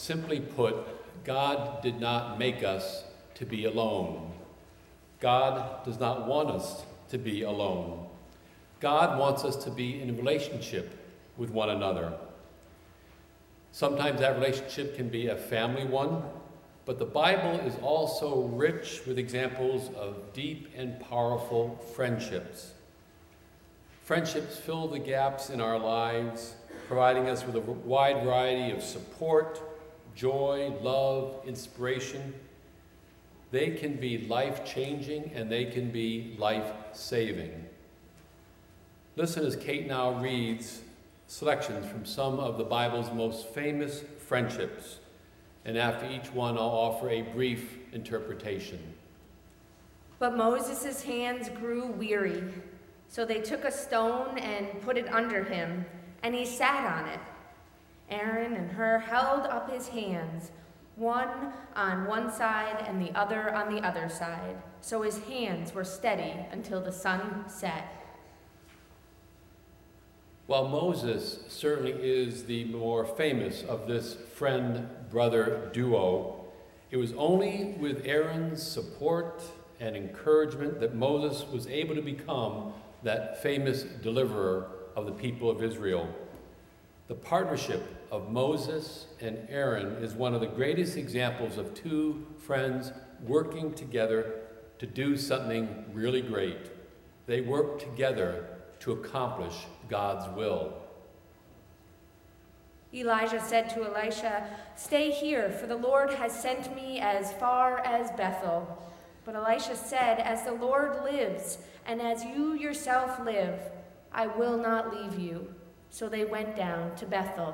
Simply put, God did not make us to be alone. God does not want us to be alone. God wants us to be in a relationship with one another. Sometimes that relationship can be a family one, but the Bible is also rich with examples of deep and powerful friendships. Friendships fill the gaps in our lives, providing us with a wide variety of support, joy, love, inspiration. They can be life-changing and they can be life-saving. Listen as Kate now reads selections from some of the Bible's most famous friendships, and after each one I'll offer a brief interpretation. But Moses' hands grew weary, so they took a stone and put it under him, and he sat on it. Aaron and Hur held up his hands, one on one side and the other on the other side, so his hands were steady until the sun set. While Moses certainly is the more famous of this friend-brother duo, it was only with Aaron's support and encouragement that Moses was able to become that famous deliverer of the people of Israel. The partnership of Moses and Aaron is one of the greatest examples of two friends working together to do something really great. They work together to accomplish God's will. Elijah said to Elisha, "Stay here, for the Lord has sent me as far as Bethel." But Elisha said, "As the Lord lives, and as you yourself live, I will not leave you." So they went down to Bethel.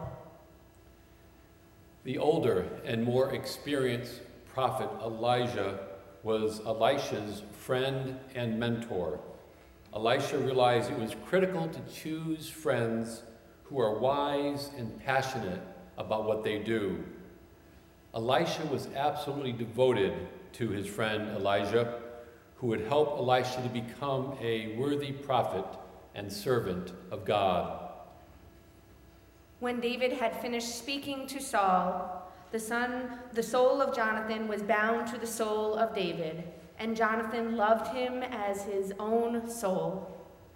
The older and more experienced prophet Elijah was Elisha's friend and mentor. Elisha realized it was critical to choose friends who are wise and passionate about what they do. Elisha was absolutely devoted to his friend Elijah, who would help Elisha to become a worthy prophet and servant of God. When David had finished speaking to Saul, the soul of Jonathan was bound to the soul of David, and Jonathan loved him as his own soul.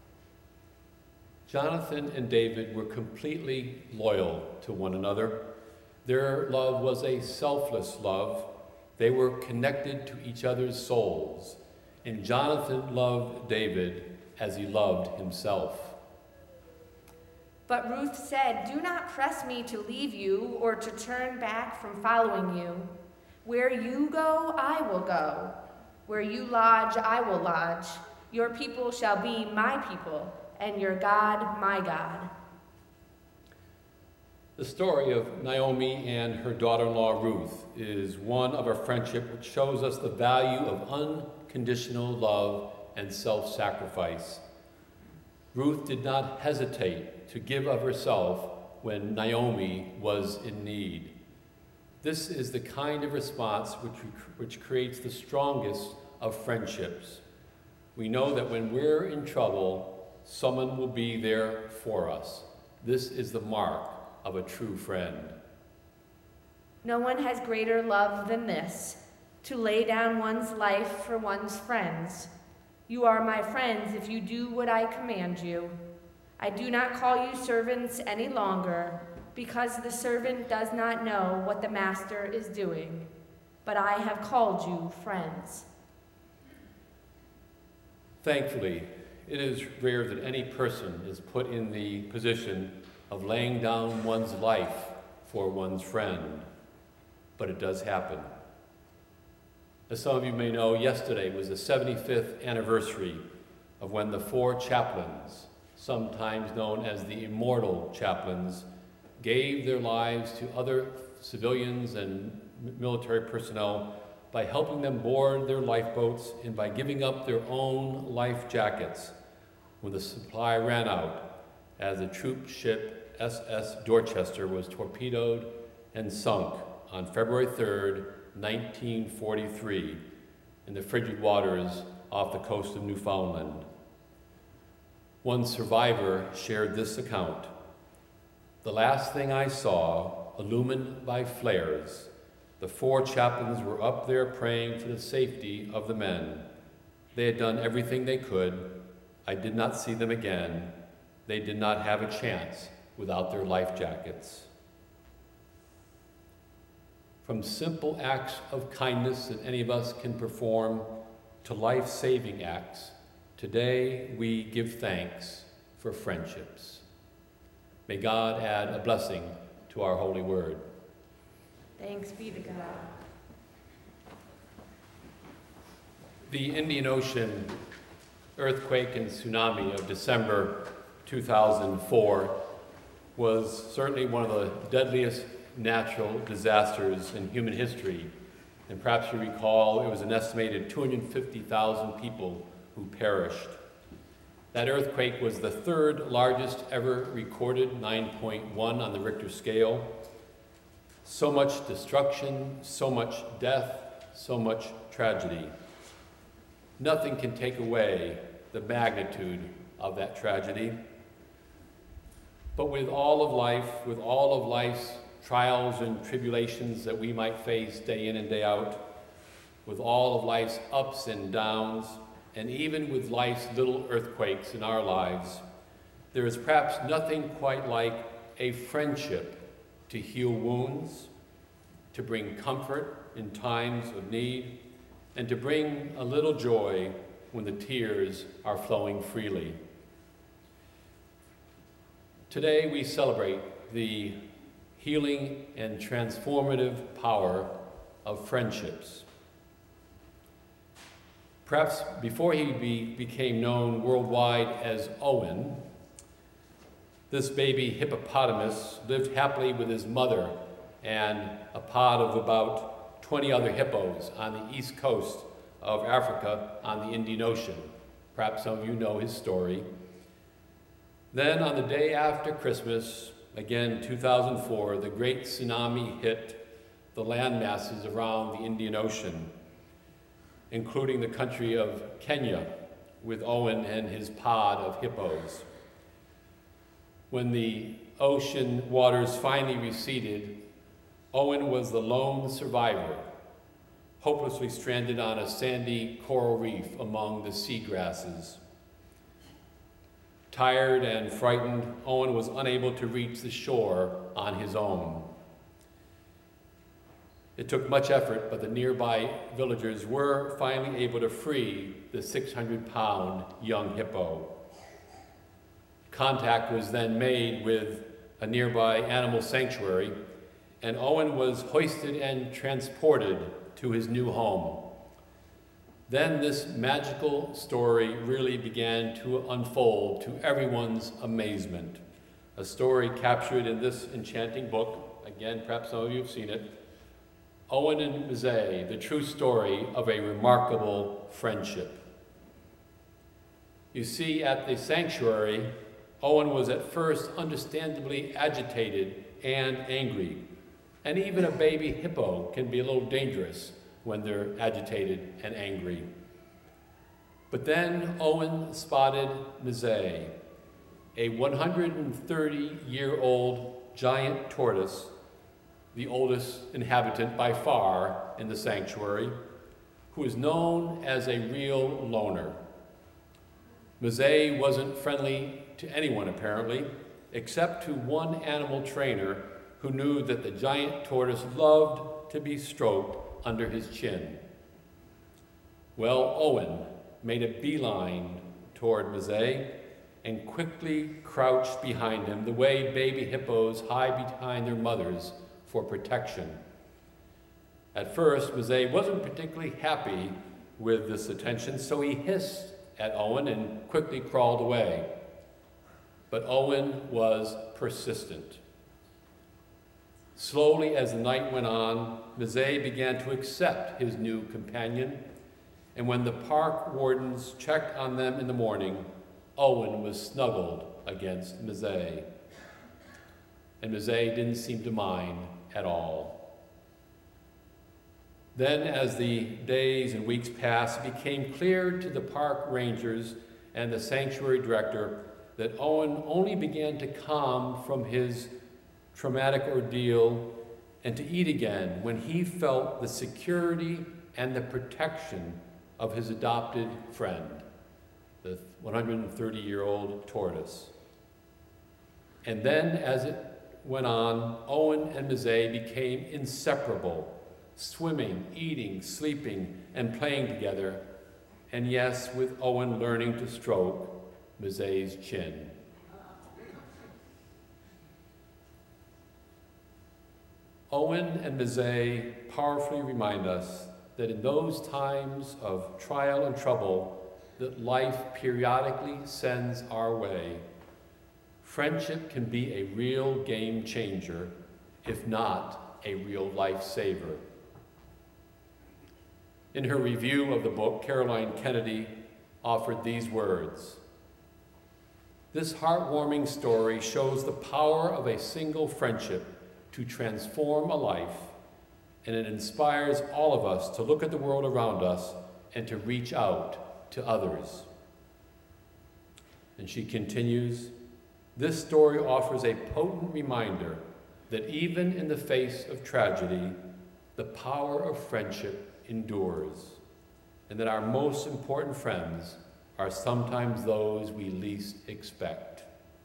Jonathan and David were completely loyal to one another. Their love was a selfless love. They were connected to each other's souls, and Jonathan loved David as he loved himself. But Ruth said, "Do not press me to leave you or to turn back from following you. Where you go, I will go. Where you lodge, I will lodge. Your people shall be my people, and your God, my God." The story of Naomi and her daughter-in-law Ruth is one of a friendship which shows us the value of unconditional love and self-sacrifice. Ruth did not hesitate to give of herself when Naomi was in need. This is the kind of response which creates the strongest of friendships. We know that when we're in trouble, someone will be there for us. This is the mark of a true friend. No one has greater love than this, to lay down one's life for one's friends. You are my friends if you do what I command you. I do not call you servants any longer, because the servant does not know what the master is doing, but I have called you friends. Thankfully, it is rare that any person is put in the position of laying down one's life for one's friend, but it does happen. As some of you may know, yesterday was the 75th anniversary of when the four chaplains, sometimes known as the Immortal Chaplains, gave their lives to other civilians and military personnel by helping them board their lifeboats and by giving up their own life jackets when the supply ran out, as the troop ship SS Dorchester was torpedoed and sunk on February 3rd, 1943, in the frigid waters off the coast of Newfoundland. One survivor shared this account. "The last thing I saw illumined by flares. The 4 chaplains were up there praying for the safety of the men. They had done everything they could. I did not see them again. They did not have a chance without their life jackets. From simple acts of kindness that any of us can perform to life-saving acts, today we give thanks for friendships. May God add a blessing to our holy word. Thanks be to God. The Indian Ocean earthquake and tsunami of December 2004 was certainly one of the deadliest natural disasters in human history. And perhaps you recall it was an estimated 250,000 people who perished. That earthquake was the 3rd largest ever recorded, 9.1 on the Richter scale. So much destruction, so much death, so much tragedy. Nothing can take away the magnitude of that tragedy. But with all of life's trials and tribulations that we might face day in and day out, with all of life's ups and downs, and even with life's little earthquakes in our lives, there is perhaps nothing quite like a friendship to heal wounds, to bring comfort in times of need, and to bring a little joy when the tears are flowing freely. Today we celebrate the healing and transformative power of friendships. Perhaps before he became known worldwide as Owen, this baby hippopotamus lived happily with his mother and a pod of about 20 other hippos on the east coast of Africa on the Indian Ocean. Perhaps some of you know his story. Then on the day after Christmas, again 2004, the great tsunami hit the land masses around the Indian Ocean, including the country of Kenya, with Owen and his pod of hippos. When the ocean waters finally receded, Owen was the lone survivor, hopelessly stranded on a sandy coral reef among the seagrasses. Tired and frightened, Owen was unable to reach the shore on his own. It took much effort, but the nearby villagers were finally able to free the 600-pound young hippo. Contact was then made with a nearby animal sanctuary, and Owen was hoisted and transported to his new home. Then this magical story really began to unfold to everyone's amazement. A story captured in this enchanting book, again, perhaps some of you have seen it, Owen and Mzee, the true story of a remarkable friendship. You see, at the sanctuary, Owen was at first understandably agitated and angry. And even a baby hippo can be a little dangerous when they're agitated and angry. But then Owen spotted Mzee, a 130-year-old giant tortoise, the oldest inhabitant by far in the sanctuary, who is known as a real loner. Mzee wasn't friendly to anyone, apparently, except to one animal trainer who knew that the giant tortoise loved to be stroked under his chin. Well, Owen made a beeline toward Mzee and quickly crouched behind him the way baby hippos hide behind their mothers for protection. At first, Mzee wasn't particularly happy with this attention, so he hissed at Owen and quickly crawled away. But Owen was persistent. Slowly, as the night went on, Mzee began to accept his new companion, and when the park wardens checked on them in the morning, Owen was snuggled against Mzee. And Mzee didn't seem to mind at all. Then, as the days and weeks passed, it became clear to the park rangers and the sanctuary director that Owen only began to calm from his traumatic ordeal and to eat again when he felt the security and the protection of his adopted friend, the 130-year-old tortoise. And then, as it went on, Owen and Mzee became inseparable, swimming, eating, sleeping, and playing together, and yes, with Owen learning to stroke Mzee's chin. Owen and Mzee powerfully remind us that in those times of trial and trouble that life periodically sends our way, friendship can be a real game changer, if not a real life saver. In her review of the book, Caroline Kennedy offered these words: "This heartwarming story shows the power of a single friendship to transform a life, and it inspires all of us to look at the world around us and to reach out to others." And she continues, "This story offers a potent reminder that even in the face of tragedy, the power of friendship endures, and that our most important friends are sometimes those we least expect."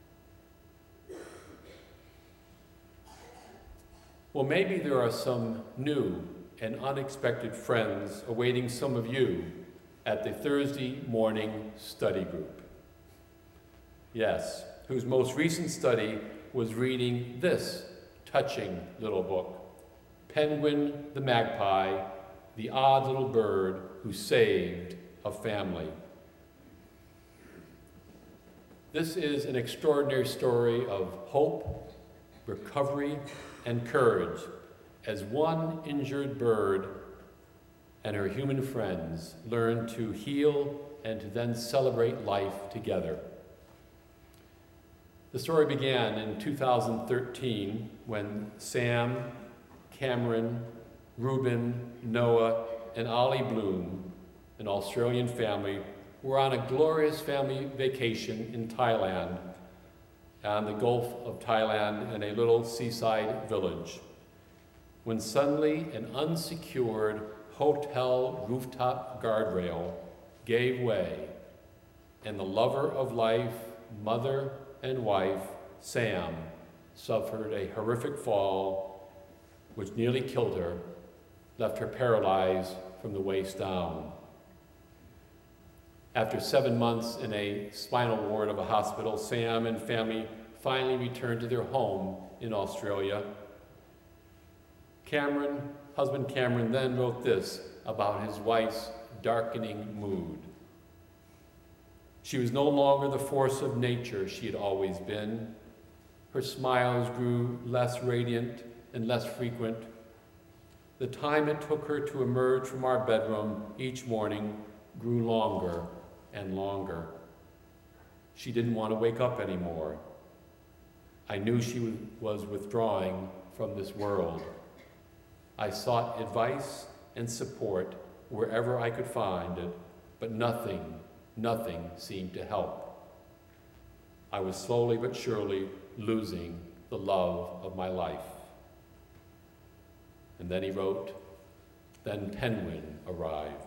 Well, maybe there are some new and unexpected friends awaiting some of you at the Thursday morning study group. Yes, whose most recent study was reading this touching little book, Penguin the Magpie, the Odd Little Bird Who Saved a Family. This is an extraordinary story of hope, recovery, and courage as one injured bird and her human friends learn to heal and to then celebrate life together. The story began in 2013 when Sam, Cameron, Reuben, Noah, and Ollie Bloom, an Australian family, were on a glorious family vacation in Thailand, on the Gulf of Thailand in a little seaside village, when suddenly an unsecured hotel rooftop guardrail gave way, and the lover of life, mother and wife, Sam, suffered a horrific fall which nearly killed her, left her paralyzed from the waist down. After 7 months in a spinal ward of a hospital, Sam and family finally returned to their home in Australia. Husband Cameron then wrote this about his wife's darkening mood. "She was no longer the force of nature she had always been. Her smiles grew less radiant and less frequent. The time it took her to emerge from our bedroom each morning grew longer and longer. She didn't want to wake up anymore. I knew she was withdrawing from this world. I sought advice and support wherever I could find it, but nothing seemed to help. I was slowly but surely losing the love of my life." And then he wrote, "Then Penguin arrived."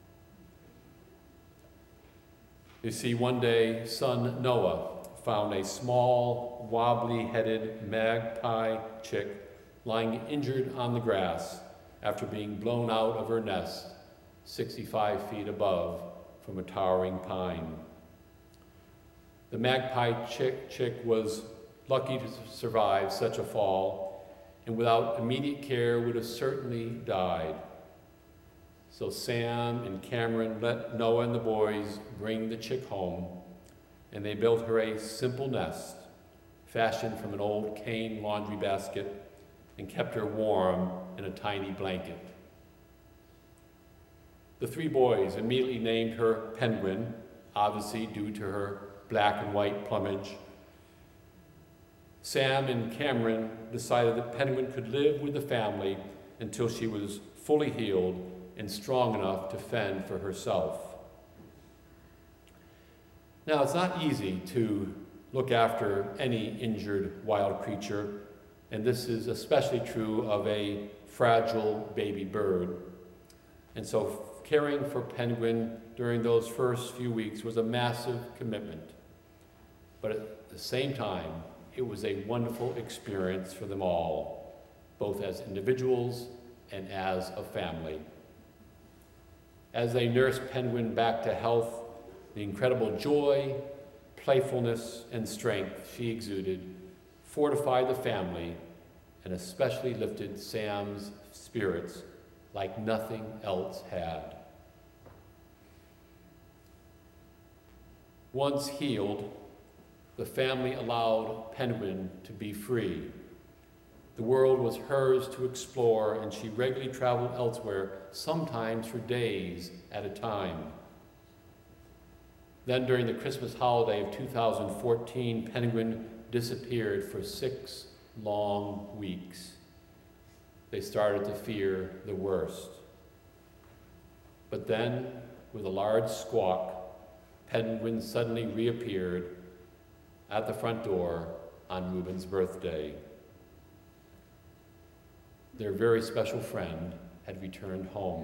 You see, one day, son Noah found a small, wobbly-headed magpie chick lying injured on the grass after being blown out of her nest 65 feet above from a towering pine. The magpie chick was lucky to survive such a fall, and without immediate care would have certainly died. So Sam and Cameron let Noah and the boys bring the chick home, and they built her a simple nest fashioned from an old cane laundry basket and kept her warm in a tiny blanket. The 3 boys immediately named her Penguin, obviously due to her black and white plumage. Sam and Cameron decided that Penguin could live with the family until she was fully healed and strong enough to fend for herself. Now, it's not easy to look after any injured wild creature, And this is especially true of a fragile baby bird. And so caring for Penguin during those first few weeks was a massive commitment. But at the same time, it was a wonderful experience for them all, both as individuals and as a family. As they nursed Penguin back to health, the incredible joy, playfulness, and strength she exuded fortified the family and especially lifted Sam's spirits like nothing else had. Once healed, the family allowed Penguin to be free. The world was hers to explore, and she regularly traveled elsewhere, sometimes for days at a time. Then during the Christmas holiday of 2014, Penguin disappeared for 6 long weeks. They started to fear the worst. But then, with a large squawk, Penguin suddenly reappeared at the front door on Reuben's birthday. Their very special friend had returned home.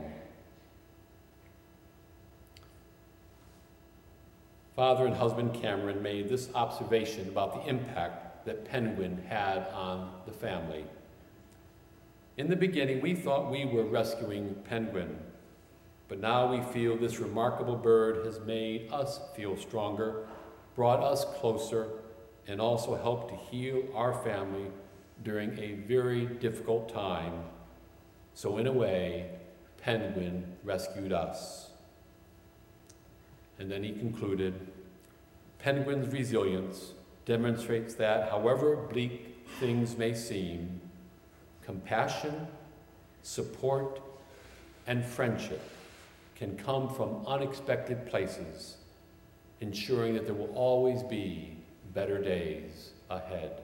Father and husband Cameron made this observation about the impact that Penguin had on the family. In the beginning, we thought we were rescuing Penguin, but now we feel this remarkable bird has made us feel stronger, brought us closer, and also helped to heal our family during a very difficult time. So in a way, Penguin rescued us. And then he concluded, Penguin's resilience demonstrates that however bleak things may seem, compassion, support, and friendship can come from unexpected places, ensuring that there will always be better days ahead.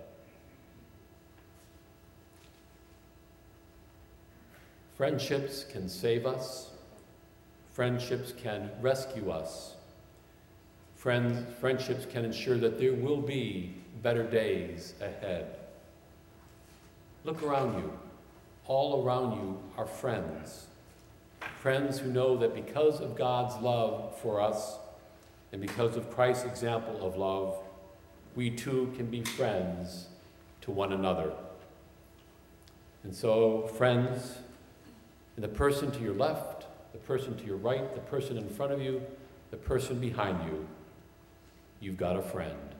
Friendships can save us. Friendships can rescue us. Friendships can ensure that there will be better days ahead. Look around you. All around you are friends. Friends who know that because of God's love for us and because of Christ's example of love, we too can be friends to one another. And so, friends, and the person to your left, the person to your right, the person in front of you, the person behind you, you've got a friend.